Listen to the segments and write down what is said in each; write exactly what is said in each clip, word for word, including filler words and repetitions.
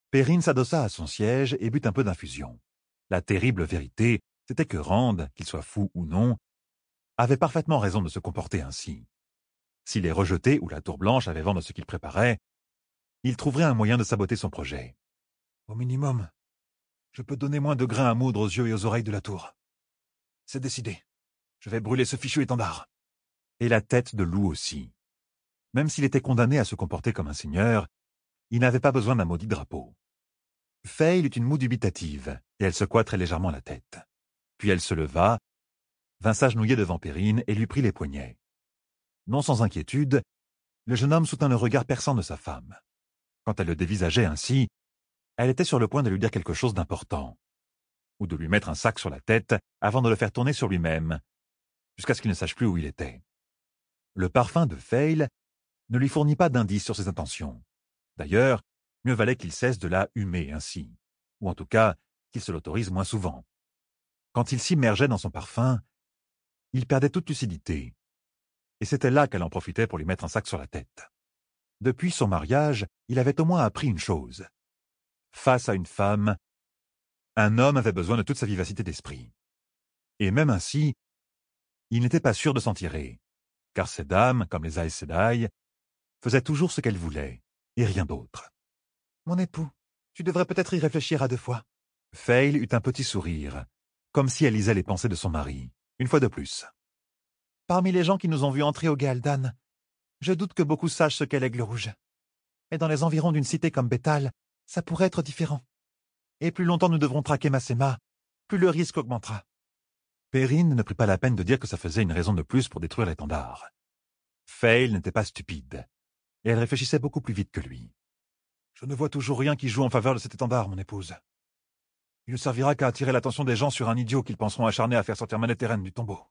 Perrine s'adossa à son siège et but un peu d'infusion. La terrible vérité, c'était que Rand, qu'il soit fou ou non, avait parfaitement raison de se comporter ainsi. S'il est rejeté ou la Tour Blanche avait vent de ce qu'il préparait, il trouverait un moyen de saboter son projet. Au minimum, je peux donner moins de grains à moudre aux yeux et aux oreilles de la tour. C'est décidé. Je vais brûler ce fichu étendard. Et la tête de loup aussi. Même s'il était condamné à se comporter comme un seigneur, il n'avait pas besoin d'un maudit drapeau. Fayle eut une moue dubitative, et elle secoua très légèrement la tête. Puis elle se leva, vint s'agenouiller devant Perrine et lui prit les poignets. Non sans inquiétude, le jeune homme soutint le regard perçant de sa femme. Quand elle le dévisageait ainsi, elle était sur le point de lui dire quelque chose d'important, ou de lui mettre un sac sur la tête avant de le faire tourner sur lui-même, jusqu'à ce qu'il ne sache plus où il était. Le parfum de Fayle ne lui fournit pas d'indices sur ses intentions. D'ailleurs, mieux valait qu'il cesse de la humer ainsi, ou en tout cas qu'il se l'autorise moins souvent. Quand il s'immergeait dans son parfum, il perdait toute lucidité, et c'était là qu'elle en profitait pour lui mettre un sac sur la tête. Depuis son mariage, il avait au moins appris une chose. Face à une femme, un homme avait besoin de toute sa vivacité d'esprit. Et même ainsi, il n'était pas sûr de s'en tirer, car ces dames, comme les Aes Sedai, faisaient toujours ce qu'elles voulaient, et rien d'autre. « Mon époux, tu devrais peut-être y réfléchir à deux fois. » Fayle eut un petit sourire, comme si elle lisait les pensées de son mari, une fois de plus. « Parmi les gens qui nous ont vus entrer au Géaldan, je doute que beaucoup sachent ce qu'est l'Aigle Rouge. Et dans les environs d'une cité comme Bethal, ça pourrait être différent. Et plus longtemps nous devrons traquer Masséma, plus le risque augmentera. » Perrine ne prit pas la peine de dire que ça faisait une raison de plus pour détruire l'étendard. Fayle n'était pas stupide, et elle réfléchissait beaucoup plus vite que lui. « Je ne vois toujours rien qui joue en faveur de cet étendard, mon épouse. Il ne servira qu'à attirer l'attention des gens sur un idiot qu'ils penseront acharné à faire sortir Manetheren du tombeau.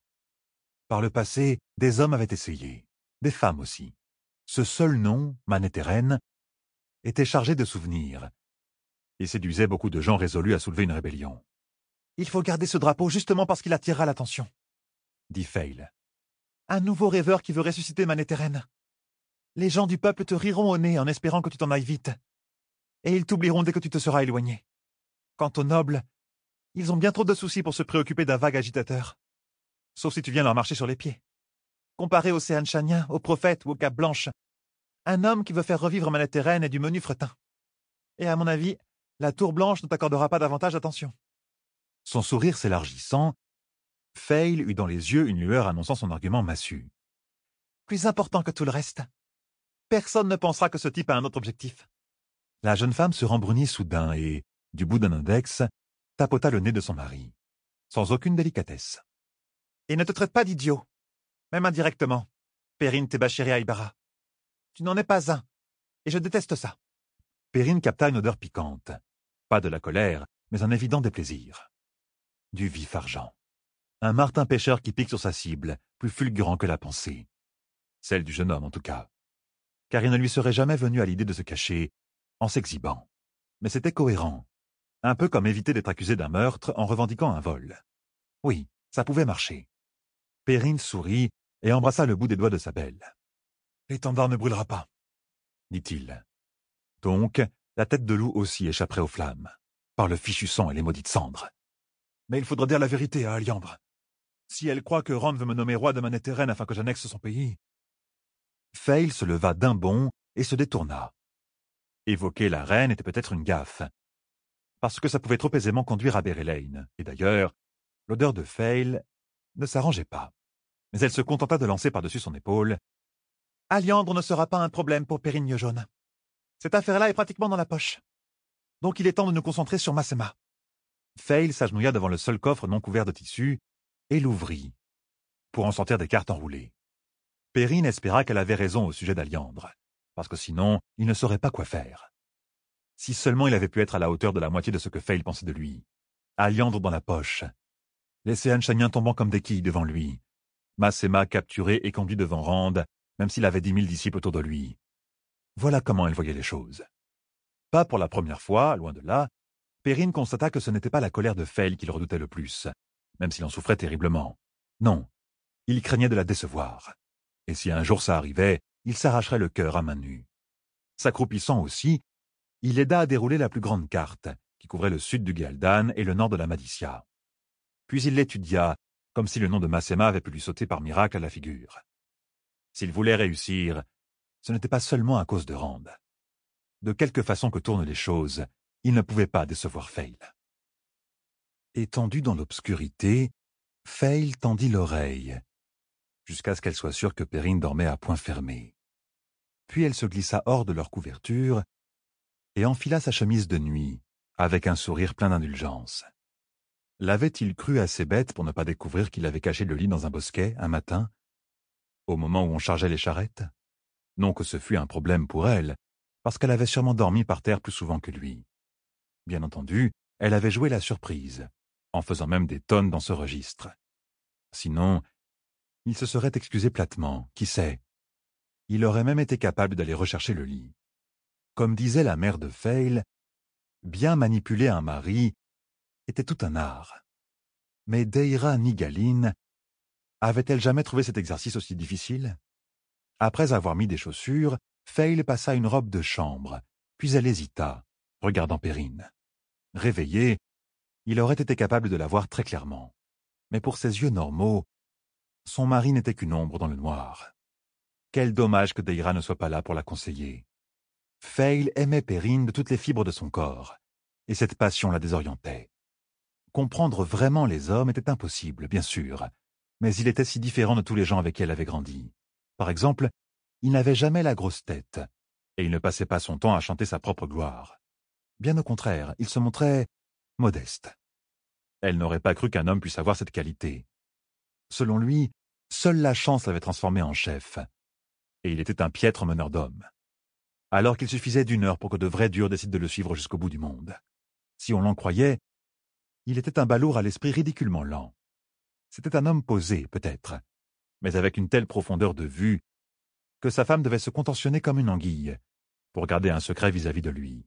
Par le passé, des hommes avaient essayé, des femmes aussi. Ce seul nom, Manetheren, était chargé de souvenirs, et séduisait beaucoup de gens résolus à soulever une rébellion. « Il faut garder ce drapeau justement parce qu'il attirera l'attention, » dit Fayle. « Un nouveau rêveur qui veut ressusciter Manetheren. Les gens du peuple te riront au nez en espérant que tu t'en ailles vite, et ils t'oublieront dès que tu te seras éloigné. Quant aux nobles, ils ont bien trop de soucis pour se préoccuper d'un vague agitateur, sauf si tu viens leur marcher sur les pieds. Comparé au Seanchanien, au prophète ou au Cap Blanche, un homme qui veut faire revivre Manetheren est du menu fretin. Et à mon avis, la Tour Blanche ne t'accordera pas davantage d'attention. » Son sourire s'élargissant, Fayle eut dans les yeux une lueur annonçant son argument massu. « Plus important que tout le reste. Personne ne pensera que ce type a un autre objectif. » La jeune femme se rembrunit soudain et, du bout d'un index, tapota le nez de son mari, sans aucune délicatesse. « Et ne te traite pas d'idiot, même indirectement, Perrine Tébachéré Aïbara. Tu n'en es pas un, et je déteste ça. » Perrine capta une odeur piquante, pas de la colère, mais un évident déplaisir. Du vif argent. Un martin pêcheur qui pique sur sa cible, plus fulgurant que la pensée. Celle du jeune homme, en tout cas. Car il ne lui serait jamais venu à l'idée de se cacher en s'exhibant. Mais c'était cohérent. Un peu comme éviter d'être accusé d'un meurtre en revendiquant un vol. Oui, ça pouvait marcher. Perrine sourit et embrassa le bout des doigts de sa belle. « L'étendard ne brûlera pas, » dit-il. Donc, la tête de loup aussi échapperait aux flammes, par le fichu sang et les maudites cendres. Mais il faudra dire la vérité à Alliandre. Si elle croit que Rand veut me nommer roi de Manetheren afin que j'annexe son pays... Fayle se leva d'un bond et se détourna. Évoquer la reine était peut-être une gaffe, parce que ça pouvait trop aisément conduire à Berelain, et d'ailleurs, l'odeur de Fayle ne s'arrangeait pas. Mais elle se contenta de lancer par-dessus son épaule. « Alliandre ne sera pas un problème pour Périgne Jaune. Cette affaire-là est pratiquement dans la poche. Donc il est temps de nous concentrer sur Masséma. » Fayle s'agenouilla devant le seul coffre non couvert de tissu et l'ouvrit, pour en sortir des cartes enroulées. Perrine espéra qu'elle avait raison au sujet d'Alliandre, parce que sinon, il ne saurait pas quoi faire. Si seulement il avait pu être à la hauteur de la moitié de ce que Fayle pensait de lui. Alliandre dans la poche, les Seanchanniens tombant comme des quilles devant lui, Masséma capturé et conduit devant Rand, même s'il avait dix mille disciples autour de lui. Voilà comment elle voyait les choses. Pas pour la première fois, loin de là, Perrine constata que ce n'était pas la colère de Fayle qu'il redoutait le plus, même s'il en souffrait terriblement. Non, il craignait de la décevoir. Et si un jour ça arrivait, il s'arracherait le cœur à main nue. S'accroupissant aussi, Il aida à dérouler la plus grande carte, qui couvrait le sud du Géaldan et le nord de la Madicya. Puis il l'étudia, comme si le nom de Masséma avait pu lui sauter par miracle à la figure. S'il voulait réussir, ce n'était pas seulement à cause de Rand. De quelque façon que tournent les choses, il ne pouvait pas décevoir Fail. Étendue dans l'obscurité, Fail tendit l'oreille, jusqu'à ce qu'elle soit sûre que Perrine dormait à poing fermé. Puis elle se glissa hors de leur couverture et enfila sa chemise de nuit, avec un sourire plein d'indulgence. L'avait-il cru assez bête pour ne pas découvrir qu'il avait caché le lit dans un bosquet, un matin, au moment où on chargeait les charrettes? Non que ce fût un problème pour elle, parce qu'elle avait sûrement dormi par terre plus souvent que lui. Bien entendu, elle avait joué la surprise, en faisant même des tonnes dans ce registre. Sinon, il se serait excusé platement, qui sait. Il aurait même été capable d'aller rechercher le lit. Comme disait la mère de Fail, bien manipuler un mari était tout un art. Mais Deira Nigaline avait-elle jamais trouvé cet exercice aussi difficile? Après avoir mis des chaussures, Fail passa une robe de chambre, puis elle hésita, regardant Perrine. Réveillé, il aurait été capable de la voir très clairement. Mais pour ses yeux normaux, son mari n'était qu'une ombre dans le noir. Quel dommage que Deira ne soit pas là pour la conseiller. Fail aimait Perrine de toutes les fibres de son corps, et cette passion la désorientait. Comprendre vraiment les hommes était impossible, bien sûr, mais il était si différent de tous les gens avec qui elle avait grandi. Par exemple, il n'avait jamais la grosse tête, et il ne passait pas son temps à chanter sa propre gloire. Bien au contraire, il se montrait modeste. Elle n'aurait pas cru qu'un homme puisse avoir cette qualité. Selon lui, seule la chance l'avait transformé en chef, et il était un piètre meneur d'hommes. Alors qu'il suffisait d'une heure pour que de vrais durs décident de le suivre jusqu'au bout du monde. Si on l'en croyait, il était un balourd à l'esprit ridiculement lent. C'était un homme posé, peut-être, mais avec une telle profondeur de vue que sa femme devait se contentionner comme une anguille pour garder un secret vis-à-vis de lui.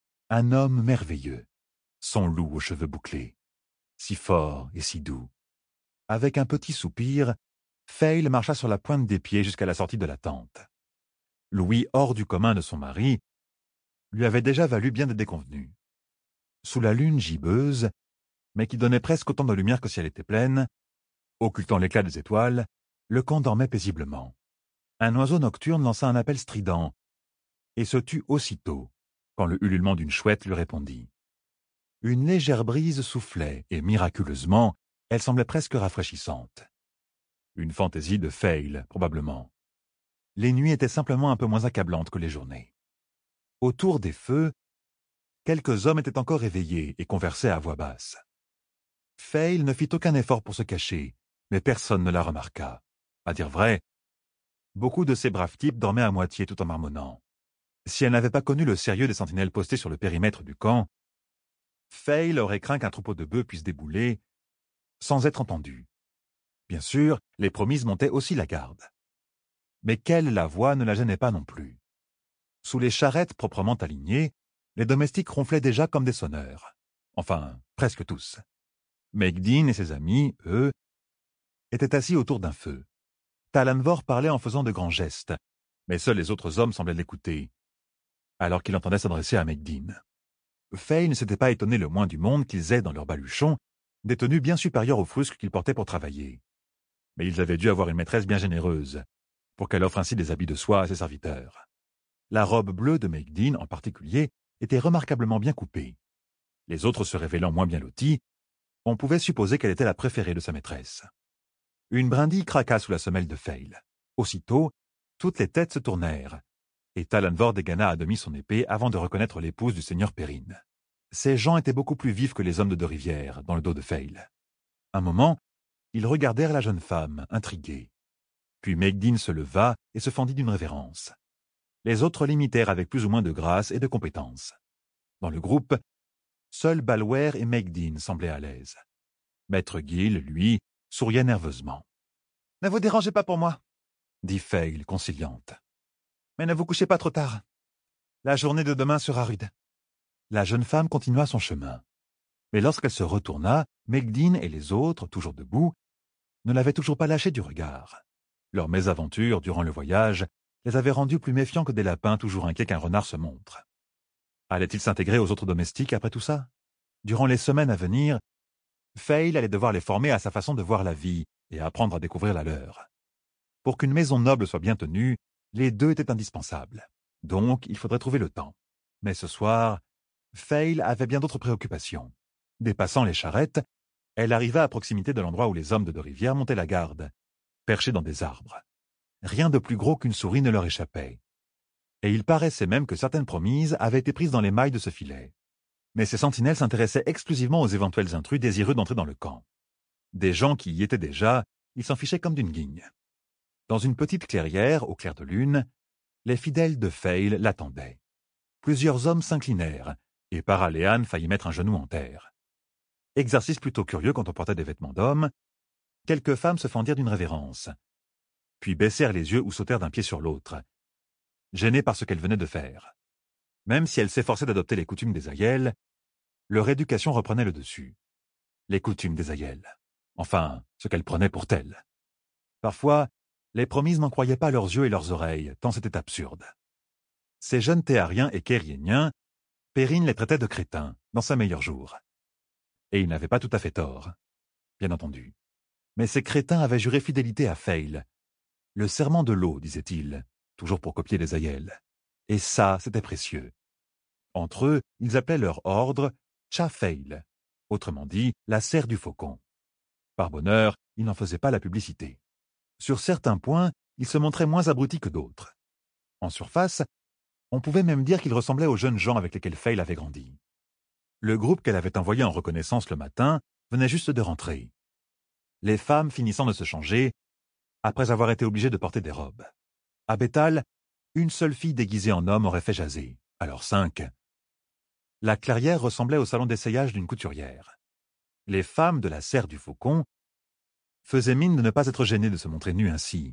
Un homme merveilleux, son loup aux cheveux bouclés, si fort et si doux. Avec un petit soupir, Fail marcha sur la pointe des pieds jusqu'à la sortie de la tente. L'ouïe hors du commun de son mari lui avait déjà valu bien des déconvenues. Sous la lune gibbeuse, mais qui donnait presque autant de lumière que si elle était pleine, occultant l'éclat des étoiles, le camp dormait paisiblement. Un oiseau nocturne lança un appel strident et se tut aussitôt, quand le ululement d'une chouette lui répondit. Une légère brise soufflait, et miraculeusement, elle semblait presque rafraîchissante. Une fantaisie de Fail, probablement. Les nuits étaient simplement un peu moins accablantes que les journées. Autour des feux, quelques hommes étaient encore éveillés et conversaient à voix basse. Fail ne fit aucun effort pour se cacher, mais personne ne la remarqua. À dire vrai, beaucoup de ces braves types dormaient à moitié tout en marmonnant. Si elle n'avait pas connu le sérieux des sentinelles postées sur le périmètre du camp, Fail aurait craint qu'un troupeau de bœufs puisse débouler sans être entendu. Bien sûr, les promises montaient aussi la garde. Mais qu'elle la voix ne la gênait pas non plus. Sous les charrettes proprement alignées, les domestiques ronflaient déjà comme des sonneurs. Enfin, presque tous. Megdin et ses amis, eux, étaient assis autour d'un feu. Talanvor parlait en faisant de grands gestes, mais seuls les autres hommes semblaient l'écouter, alors qu'il entendait s'adresser à Megdin. Faye ne s'était pas étonné le moins du monde qu'ils aient dans leurs baluchons des tenues bien supérieures aux frusques qu'ils portaient pour travailler. Mais ils avaient dû avoir une maîtresse bien généreuse, pour qu'elle offre ainsi des habits de soie à ses serviteurs. La robe bleue de Megdin, en particulier, était remarquablement bien coupée. Les autres se révélant moins bien lotis, on pouvait supposer qu'elle était la préférée de sa maîtresse. Une brindille craqua sous la semelle de Fail. Aussitôt, toutes les têtes se tournèrent, et Talanvor dégana à demi son épée avant de reconnaître l'épouse du seigneur Perrine. Ces gens étaient beaucoup plus vifs que les hommes de Deux-Rivières, dans le dos de Fail. Un moment, ils regardèrent la jeune femme, intrigués. Puis Megdin se leva et se fendit d'une révérence. Les autres l'imitèrent avec plus ou moins de grâce et de compétence. Dans le groupe, seuls Balwer et Megdin semblaient à l'aise. Maître Gil, lui, souriait nerveusement. « Ne vous dérangez pas pour moi, » dit Fail, conciliante. « Mais ne vous couchez pas trop tard. La journée de demain sera rude. » La jeune femme continua son chemin. Mais lorsqu'elle se retourna, Megdin et les autres, toujours debout, ne l'avaient toujours pas lâché du regard. Leur mésaventure durant le voyage les avait rendus plus méfiants que des lapins toujours inquiets qu'un renard se montre. Allait-il s'intégrer aux autres domestiques après tout ça? Durant les semaines à venir, Fail allait devoir les former à sa façon de voir la vie et apprendre à découvrir la leur. Pour qu'une maison noble soit bien tenue, les deux étaient indispensables. Donc, il faudrait trouver le temps. Mais ce soir, Fail avait bien d'autres préoccupations. Dépassant les charrettes, elle arriva à proximité de l'endroit où les hommes de deux rivières montaient la garde, perchés dans des arbres. Rien de plus gros qu'une souris ne leur échappait. Et il paraissait même que certaines promises avaient été prises dans les mailles de ce filet. Mais ces sentinelles s'intéressaient exclusivement aux éventuels intrus désireux d'entrer dans le camp. Des gens qui y étaient déjà, ils s'en fichaient comme d'une guigne. Dans une petite clairière, au clair de lune, les fidèles de Fail l'attendaient. Plusieurs hommes s'inclinèrent, et Paraléane faillit mettre un genou en terre. Exercice plutôt curieux quand on portait des vêtements d'homme, quelques femmes se fendirent d'une révérence, puis baissèrent les yeux ou sautèrent d'un pied sur l'autre, gênées par ce qu'elles venaient de faire. Même si elles s'efforçaient d'adopter les coutumes des aïels, leur éducation reprenait le dessus. Les coutumes des aïels. Enfin, ce qu'elles prenaient pour telles. Parfois, les promises n'en croyaient pas leurs yeux et leurs oreilles, tant c'était absurde. Ces jeunes théariens et kériéniens, Perrine les traitait de crétins, dans sa meilleur jour. Et ils n'avaient pas tout à fait tort, bien entendu. Mais ces crétins avaient juré fidélité à Fail. Le serment de l'eau, disait-il, toujours pour copier les aïels. Et ça, c'était précieux. Entre eux, ils appelaient leur ordre Tcha-Fail, autrement dit, la serre du faucon. Par bonheur, ils n'en faisaient pas la publicité. Sur certains points, ils se montraient moins abrutis que d'autres. En surface, on pouvait même dire qu'ils ressemblaient aux jeunes gens avec lesquels Fail avait grandi. Le groupe qu'elle avait envoyé en reconnaissance le matin venait juste de rentrer. Les femmes finissant de se changer, après avoir été obligées de porter des robes. À Béthal, une seule fille déguisée en homme aurait fait jaser, alors cinq. La clairière ressemblait au salon d'essayage d'une couturière. Les femmes de la serre du faucon faisaient mine de ne pas être gênées de se montrer nues ainsi,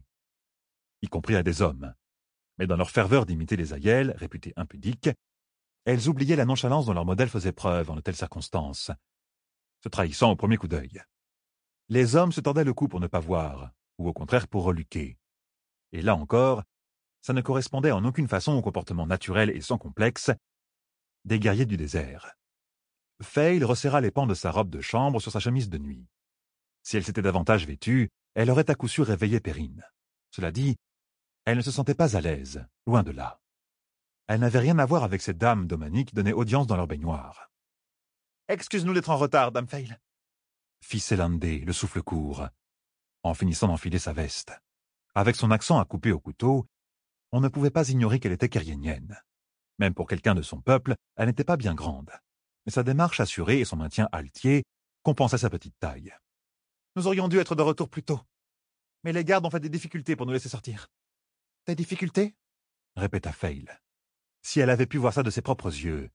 y compris à des hommes. Mais dans leur ferveur d'imiter les aïels, réputés impudiques, elles oubliaient la nonchalance dont leur modèle faisait preuve en de telles circonstances, se trahissant au premier coup d'œil. Les hommes se tordaient le cou pour ne pas voir, ou au contraire pour reluquer. Et là encore, ça ne correspondait en aucune façon au comportement naturel et sans complexe des guerriers du désert. Fail resserra les pans de sa robe de chambre sur sa chemise de nuit. Si elle s'était davantage vêtue, elle aurait à coup sûr réveillé Perrine. Cela dit, elle ne se sentait pas à l'aise, loin de là. Elle n'avait rien à voir avec ces dames d'Omani qui donnaient audience dans leur baignoire. « Excuse-nous d'être en retard, dame Fail, » fit Sélandé, le souffle court, en finissant d'enfiler sa veste. Avec son accent à couper au couteau, on ne pouvait pas ignorer qu'elle était kériénienne. Même pour quelqu'un de son peuple, elle n'était pas bien grande. Mais sa démarche assurée et son maintien altier compensaient sa petite taille. « Nous aurions dû être de retour plus tôt. Mais les gardes ont fait des difficultés pour nous laisser sortir. »« Des difficultés ?» répéta Fail. Si elle avait pu voir ça de ses propres yeux,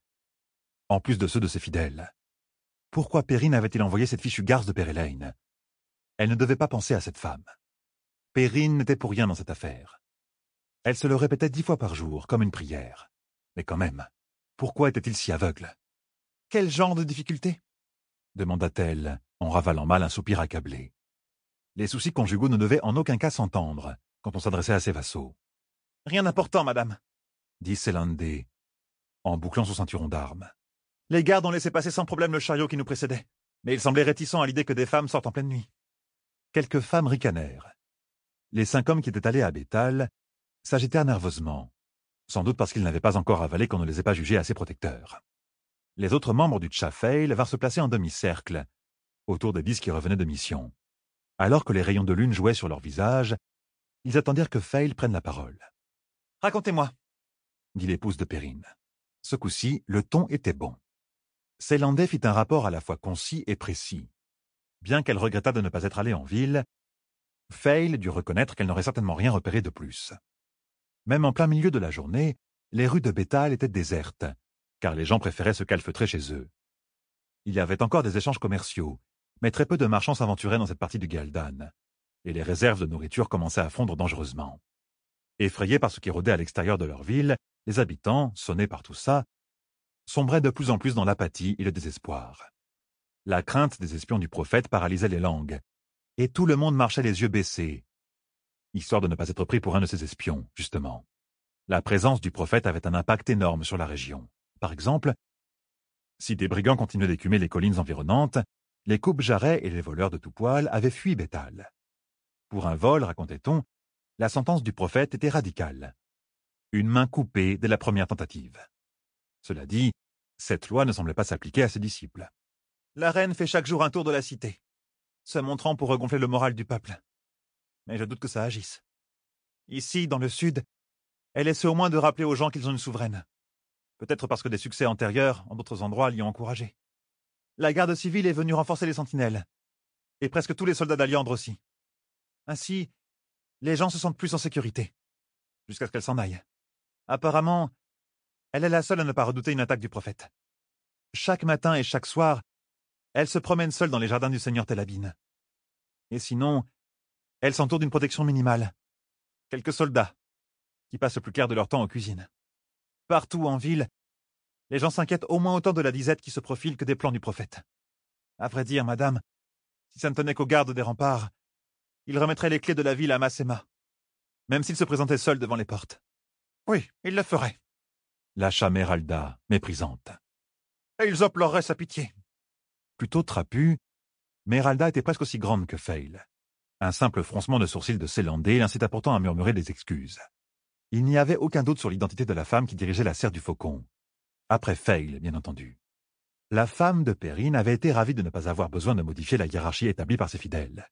en plus de ceux de ses fidèles. Pourquoi Perrine avait-il envoyé cette fichue garce de Pérélaine? Elle ne devait pas penser à cette femme. Perrine n'était pour rien dans cette affaire. Elle se le répétait dix fois par jour, comme une prière. Mais quand même, pourquoi était-il si aveugle? « Quel genre de difficulté ?» demanda-t-elle, en ravalant mal un soupir accablé. Les soucis conjugaux ne devaient en aucun cas s'entendre quand on s'adressait à ses vassaux. « Rien d'important, madame, » dit Sélandé, en bouclant son ceinturon d'armes. « Les gardes ont laissé passer sans problème le chariot qui nous précédait, mais ils semblaient réticents à l'idée que des femmes sortent en pleine nuit. » Quelques femmes ricanèrent. Les cinq hommes qui étaient allés à Béthal s'agitèrent nerveusement, sans doute parce qu'ils n'avaient pas encore avalé qu'on ne les ait pas jugés assez protecteurs. Les autres membres du Tcha-Fail vinrent se placer en demi-cercle, autour des dix qui revenaient de mission. Alors que les rayons de lune jouaient sur leurs visages, ils attendirent que Fail prenne la parole. « Racontez-moi, » dit l'épouse de Perrine. Ce coup-ci, le ton était bon. Sélandé fit un rapport à la fois concis et précis. Bien qu'elle regrettât de ne pas être allée en ville, Fail dut reconnaître qu'elle n'aurait certainement rien repéré de plus. Même en plein milieu de la journée, les rues de Béthal étaient désertes, car les gens préféraient se calfeutrer chez eux. Il y avait encore des échanges commerciaux, mais très peu de marchands s'aventuraient dans cette partie du Ghaldan, et les réserves de nourriture commençaient à fondre dangereusement. Effrayés par ce qui rôdait à l'extérieur de leur ville, les habitants, sonnés par tout ça, sombraient de plus en plus dans l'apathie et le désespoir. La crainte des espions du prophète paralysait les langues, et tout le monde marchait les yeux baissés, histoire de ne pas être pris pour un de ces espions, justement. La présence du prophète avait un impact énorme sur la région. Par exemple, si des brigands continuaient d'écumer les collines environnantes, les coupes-jarrets et les voleurs de tout poil avaient fui Béthal. Pour un vol, racontait-on, la sentence du prophète était radicale. Une main coupée dès la première tentative. Cela dit, cette loi ne semblait pas s'appliquer à ses disciples. La reine fait chaque jour un tour de la cité, se montrant pour regonfler le moral du peuple. Mais je doute que ça agisse. Ici, dans le sud, elle essaie au moins de rappeler aux gens qu'ils ont une souveraine. Peut-être parce que des succès antérieurs, en d'autres endroits, l'y ont encouragé. La garde civile est venue renforcer les sentinelles. Et presque tous les soldats d'Aliandre aussi. Ainsi, les gens se sentent plus en sécurité. Jusqu'à ce qu'elle s'en aille. Apparemment, elle est la seule à ne pas redouter une attaque du prophète. Chaque matin et chaque soir, elle se promène seule dans les jardins du seigneur Télabine. Et sinon, elle s'entoure d'une protection minimale. Quelques soldats, qui passent le plus clair de leur temps aux cuisines. Partout en ville, les gens s'inquiètent au moins autant de la disette qui se profile que des plans du prophète. À vrai dire, madame, si ça ne tenait qu'aux gardes des remparts, il remettrait les clés de la ville à Massema, même s'il se présentait seul devant les portes. Oui, il le ferait. Lâcha Méralda, méprisante. Et ils imploreraient sa pitié. Plutôt trapue, Méralda était presque aussi grande que Fail. Un simple froncement de sourcils de Célandé l'incita pourtant à murmurer des excuses. Il n'y avait aucun doute sur l'identité de la femme qui dirigeait la serre du Faucon. Après Fail, bien entendu. La femme de Perrine avait été ravie de ne pas avoir besoin de modifier la hiérarchie établie par ses fidèles.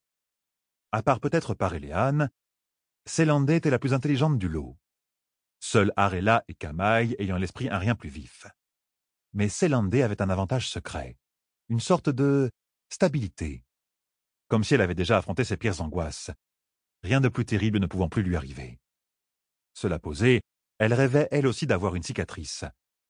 À part peut-être Paréléane, Célandé était la plus intelligente du lot. Seuls Arella et Camaï ayant l'esprit un rien plus vif. Mais Célandé avait un avantage secret, une sorte de stabilité. Comme si elle avait déjà affronté ses pires angoisses. Rien de plus terrible ne pouvant plus lui arriver. Cela posé, elle rêvait elle aussi d'avoir une cicatrice.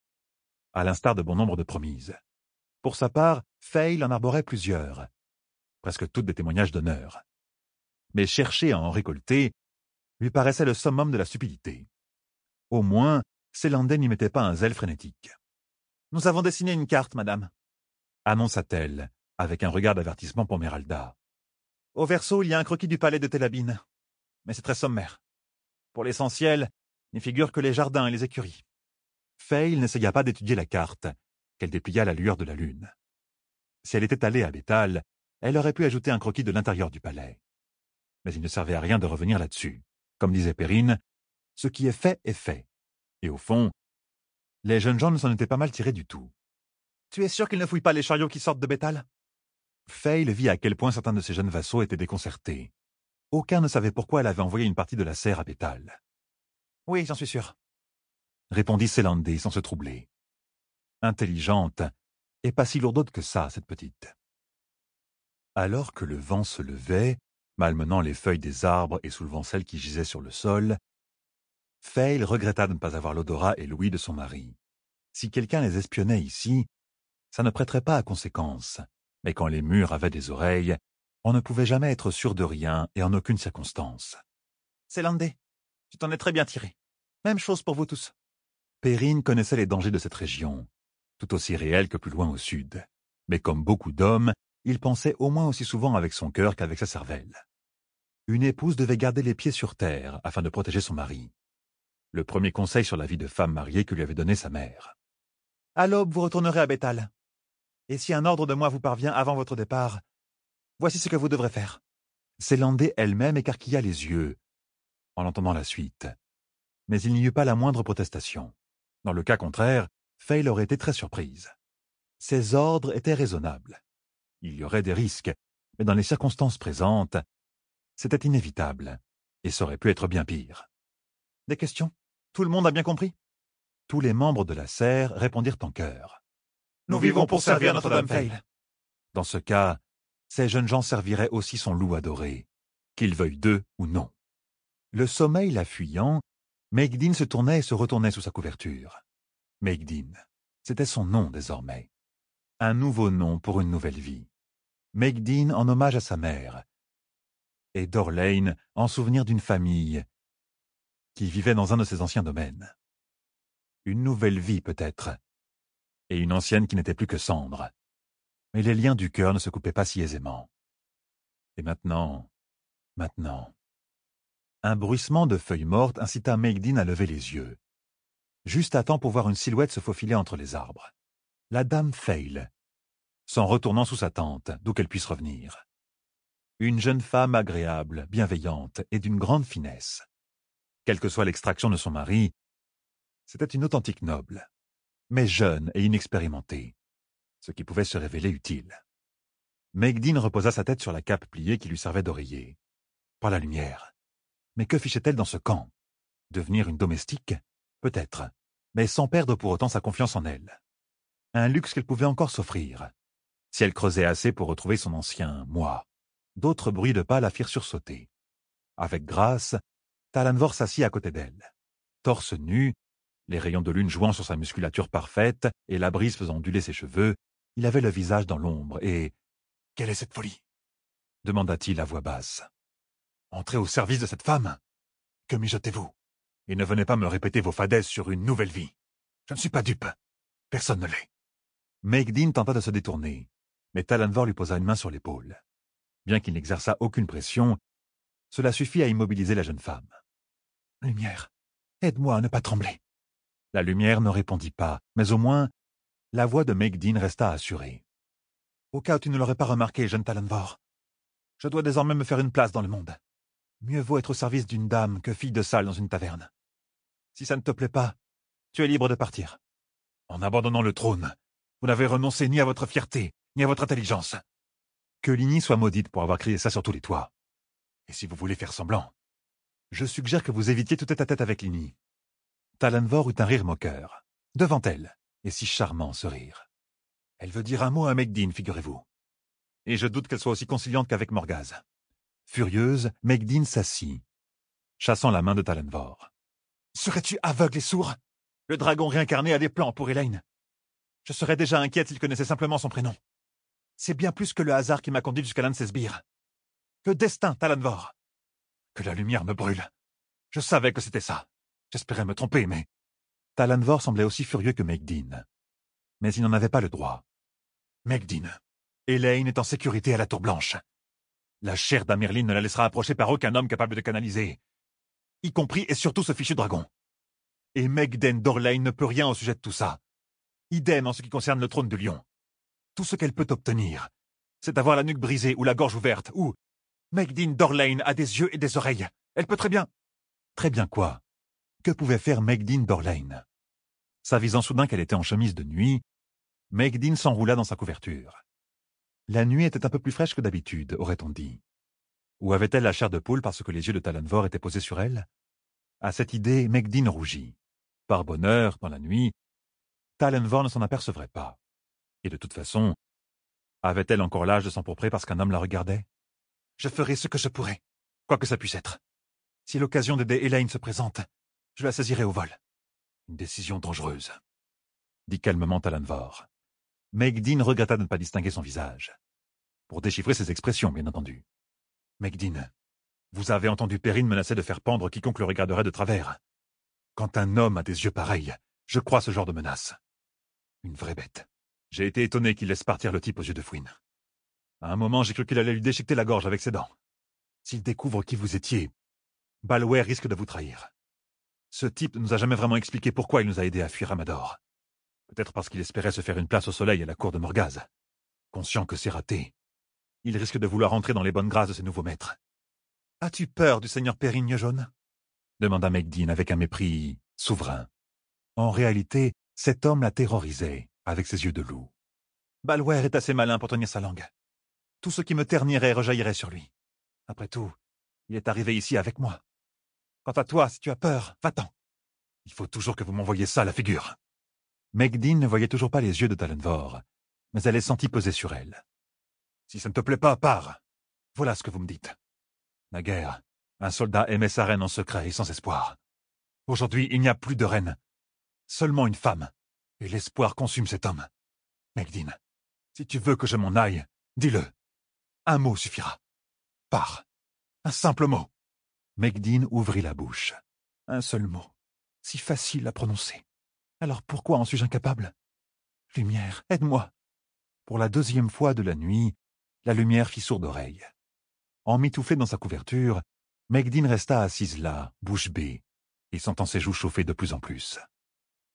À l'instar de bon nombre de promises. Pour sa part, Fail en arborait plusieurs. Presque toutes des témoignages d'honneur. Mais chercher à en récolter lui paraissait le summum de la stupidité. Au moins, Célandé n'y mettait pas un zèle frénétique. « Nous avons dessiné une carte, madame, » annonça-t-elle, avec un regard d'avertissement pour Méralda. « Au verso, il y a un croquis du palais de Télabine, mais c'est très sommaire. Pour l'essentiel, n'y figurent que les jardins et les écuries. » Fail n'essaya pas d'étudier la carte, qu'elle déplia à la lueur de la lune. Si elle était allée à Béthal, elle aurait pu ajouter un croquis de l'intérieur du palais. Mais il ne servait à rien de revenir là-dessus. Comme disait Perrine, ce qui est fait est fait. Et au fond, les jeunes gens ne s'en étaient pas mal tirés du tout. « Tu es sûr qu'ils ne fouillent pas les chariots qui sortent de Béthal ?» Fail vit à quel point certains de ses jeunes vassaux étaient déconcertés. Aucun ne savait pourquoi elle avait envoyé une partie de la serre à Béthal. « Oui, j'en suis sûr, » répondit Célandé sans se troubler. Intelligente, et pas si lourde que ça, cette petite. Alors que le vent se levait, malmenant les feuilles des arbres et soulevant celles qui gisaient sur le sol, Fail regretta de ne pas avoir l'odorat et l'ouïe de son mari. Si quelqu'un les espionnait ici, ça ne prêterait pas à conséquence, mais quand les murs avaient des oreilles, on ne pouvait jamais être sûr de rien et en aucune circonstance. « Célandé, tu t'en es très bien tiré. Même chose pour vous tous. » Perrine connaissait les dangers de cette région, tout aussi réels que plus loin au sud. Mais comme beaucoup d'hommes, il pensait au moins aussi souvent avec son cœur qu'avec sa cervelle. Une épouse devait garder les pieds sur terre afin de protéger son mari. Le premier conseil sur la vie de femme mariée que lui avait donné sa mère. « À l'aube, vous retournerez à Béthal. Et si un ordre de moi vous parvient avant votre départ, voici ce que vous devrez faire. » Célandé elle-même écarquilla les yeux, en entendant la suite. Mais il n'y eut pas la moindre protestation. Dans le cas contraire, Fail aurait été très surprise. Ses ordres étaient raisonnables. Il y aurait des risques, mais dans les circonstances présentes, c'était inévitable, et ça aurait pu être bien pire. Des questions? Tout le monde a bien compris? Tous les membres de la serre répondirent en chœur. Nous vivons pour servir Notre-Dame Fail. Dans ce cas, ces jeunes gens serviraient aussi son loup adoré, qu'il veuille d'eux ou non. Le sommeil la fuyant, Maegdine se tournait et se retournait sous sa couverture. Maegdine, c'était son nom désormais. Un nouveau nom pour une nouvelle vie. Maegdine en hommage à sa mère. Et Dorlane en souvenir d'une famille qui vivait dans un de ses anciens domaines. Une nouvelle vie peut-être, et une ancienne qui n'était plus que cendre. Mais les liens du cœur ne se coupaient pas si aisément. Et maintenant, maintenant... Un bruissement de feuilles mortes incita Maegdine à lever les yeux. juste à temps pour voir une silhouette se faufiler entre les arbres. La dame Fail, s'en retournant sous sa tente, d'où qu'elle puisse revenir. Une jeune femme agréable, bienveillante et d'une grande finesse. Quelle que soit l'extraction de son mari, c'était une authentique noble, mais jeune et inexpérimentée, ce qui pouvait se révéler utile. Meg reposa sa tête sur la cape pliée qui lui servait d'oreiller. Pas la lumière. Mais que fichait-elle dans ce camp? Devenir une domestique? Peut-être, mais sans perdre pour autant sa confiance en elle. Un luxe qu'elle pouvait encore s'offrir, si elle creusait assez pour retrouver son ancien moi. D'autres bruits de pas la firent sursauter. Avec grâce, Tallanvor s'assit à côté d'elle. Torse nu, les rayons de lune jouant sur sa musculature parfaite et la brise faisant onduler ses cheveux, il avait le visage dans l'ombre et... « Quelle est cette folie ?» demanda-t-il à voix basse. « Entrez au service de cette femme? Que mijotez-vous? Et ne venez pas me répéter vos fadaises sur une nouvelle vie. Je ne suis pas dupe. Personne ne l'est. » Meg tenta de se détourner, mais Tallanvor lui posa une main sur l'épaule. Bien qu'il n'exerçât aucune pression, cela suffit à immobiliser la jeune femme. « Lumière, aide-moi à ne pas trembler. » La lumière ne répondit pas, mais au moins, la voix de Meg resta assurée. « Au cas où tu ne l'aurais pas remarqué, jeune Tallanvor, je dois désormais me faire une place dans le monde. Mieux vaut être au service d'une dame que fille de salle dans une taverne. Si ça ne te plaît pas, tu es libre de partir. En abandonnant le trône, vous n'avez renoncé ni à votre fierté, ni à votre intelligence. Que Lini soit maudite pour avoir crié ça sur tous les toits. Et si vous voulez faire semblant, je suggère que vous évitiez tout tête à tête avec Lini. » Tallanvor eut un rire moqueur, devant elle, et si charmant ce rire. Elle veut dire un mot à Meg figurez-vous. Et je doute qu'elle soit aussi conciliante qu'avec Morgase. Furieuse, Meg s'assit, chassant la main de Tallanvor. « Serais-tu aveugle et sourd? Le dragon réincarné a des plans pour Elaine. Je serais déjà inquiète s'il connaissait simplement son prénom. C'est bien plus que le hasard qui m'a conduit jusqu'à l'un de ses sbires. Le destin, Tallanvor. Que la lumière me brûle. Je savais que c'était ça. J'espérais me tromper, mais... » Tallanvor semblait aussi furieux que Meg mais il n'en avait pas le droit. « Meg Elaine est en sécurité à la Tour Blanche. La chair d'Amerlin ne la laissera approcher par aucun homme capable de canaliser, y compris et surtout ce fichu dragon. Et Megden d'Orlane ne peut rien au sujet de tout ça. Idem en ce qui concerne le trône de Lion. Tout ce qu'elle peut obtenir, c'est d'avoir la nuque brisée ou la gorge ouverte, ou... Megden d'Orlane a des yeux et des oreilles. Elle peut très bien... » Très bien quoi? Que pouvait faire Megden d'Orlane? S'avisant soudain qu'elle était en chemise de nuit, Meg s'enroula dans sa couverture. La nuit était un peu plus fraîche que d'habitude, aurait-on dit. Ou avait-elle la chair de poule parce que les yeux de Tallanvor étaient posés sur elle? À cette idée, Meg rougit. Par bonheur, dans la nuit, Tallanvor ne s'en apercevrait pas. Et de toute façon, avait-elle encore l'âge de s'empourprer parce qu'un homme la regardait? Je ferai ce que je pourrai, quoi que ça puisse être. Si l'occasion d'aider Elaine se présente, je la saisirai au vol. Une décision dangereuse, dit calmement Tallanvor. Meg regretta de ne pas distinguer son visage. Pour déchiffrer ses expressions, bien entendu. Meg vous avez entendu Perrine menacer de faire pendre quiconque le regarderait de travers. Quand un homme a des yeux pareils, je crois ce genre de menace. Une vraie bête. J'ai été étonné qu'il laisse partir le type aux yeux de fouine. À un moment, j'ai cru qu'il allait lui déchiqueter la gorge avec ses dents. S'il découvre qui vous étiez, Balware risque de vous trahir. Ce type ne nous a jamais vraiment expliqué pourquoi il nous a aidés à fuir Amador. Peut-être parce qu'il espérait se faire une place au soleil à la cour de Morgase. Conscient que c'est raté, il risque de vouloir entrer dans les bonnes grâces de ses nouveaux maîtres. « As-tu peur du seigneur Périgne jaune ?» demanda Meg avec un mépris souverain. En réalité, cet homme la terrorisait, avec ses yeux de loup. « Balware est assez malin pour tenir sa langue. Tout ce qui me ternirait rejaillirait sur lui. Après tout, il est arrivé ici avec moi. Quant à toi, si tu as peur, va-t'en. Il faut toujours que vous m'envoyiez ça à la figure. » Meg ne voyait toujours pas les yeux de Tallanvor, mais elle les sentit peser sur elle. « Si ça ne te plaît pas, pars. Voilà ce que vous me dites. » Naguère, un soldat aimait sa reine en secret et sans espoir. Aujourd'hui, il n'y a plus de reine. Seulement une femme, et l'espoir consume cet homme. Meg si tu veux que je m'en aille, dis-le. Un mot suffira. Pars. Un simple mot. Meg ouvrit la bouche. Un seul mot. Si facile à prononcer. Alors pourquoi en suis-je incapable? Lumière, aide-moi. Pour la deuxième fois de la nuit, la lumière fit sourde oreille. Emmitouflée dans sa couverture, Meg resta assise là, bouche bée, et sentant ses joues chauffer de plus en plus.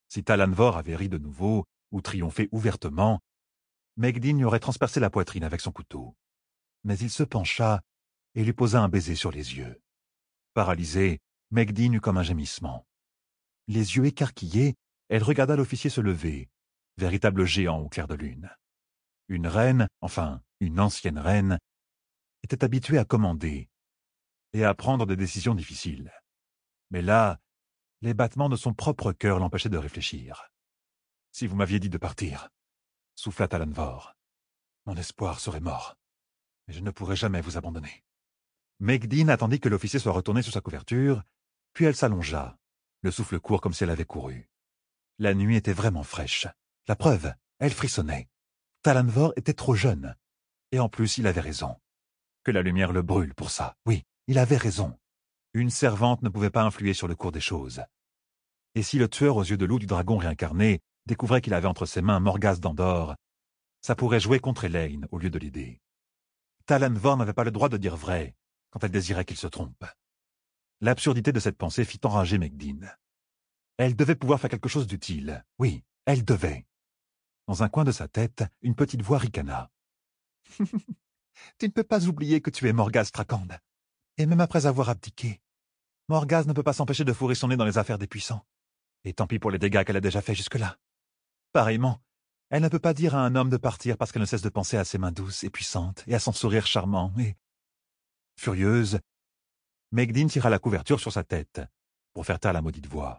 Si Talanvor avait ri de nouveau, ou triomphé ouvertement, Megdin lui aurait transpercé la poitrine avec son couteau. Mais il se pencha et lui posa un baiser sur les yeux. Paralysée, Megdin eut comme un gémissement. Les yeux écarquillés, elle regarda l'officier se lever, véritable géant au clair de lune. Une reine, enfin une ancienne reine, était habituée à commander et à prendre des décisions difficiles. Mais là, les battements de son propre cœur l'empêchaient de réfléchir. « Si vous m'aviez dit de partir, » souffla Talanvor, « mon espoir serait mort, et je ne pourrais jamais vous abandonner. » Megdin attendit que l'officier soit retourné sur sa couverture, puis elle s'allongea, le souffle court comme si elle avait couru. La nuit était vraiment fraîche. La preuve, elle frissonnait. Talanvor était trop jeune. Et en plus, il avait raison. Que la lumière le brûle pour ça. Oui, il avait raison. Une servante ne pouvait pas influer sur le cours des choses. Et si le tueur aux yeux de loup du dragon réincarné découvrait qu'il avait entre ses mains Morghast d'Andorre, ça pourrait jouer contre Elaine au lieu de l'aider. Talanvor n'avait pas le droit de dire vrai quand elle désirait qu'il se trompe. L'absurdité de cette pensée fit enrager Megdin. Elle devait pouvoir faire quelque chose d'utile. Oui, elle devait. Dans un coin de sa tête, une petite voix ricana. « Tu ne peux pas oublier que tu es Morghast Trakand. Et même après avoir abdiqué, Morghast ne peut pas s'empêcher de fourrer son nez dans les affaires des puissants. Et tant pis pour les dégâts qu'elle a déjà faits jusque-là. Pareillement, elle ne peut pas dire à un homme de partir parce qu'elle ne cesse de penser à ses mains douces et puissantes et à son sourire charmant et... » Furieuse, Megdin tira la couverture sur sa tête pour faire taire la maudite voix.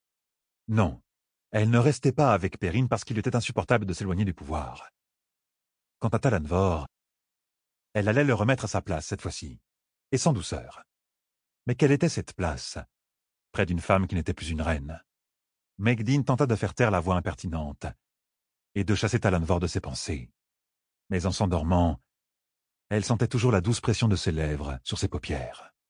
Non, elle ne restait pas avec Perrine parce qu'il était insupportable de s'éloigner du pouvoir. Quant à Talanvor, elle allait le remettre à sa place cette fois-ci, et sans douceur. Mais quelle était cette place, près d'une femme qui n'était plus une reine? Megdin tenta de faire taire la voix impertinente et de chasser Talanvor de ses pensées. Mais en s'endormant, elle sentait toujours la douce pression de ses lèvres sur ses paupières.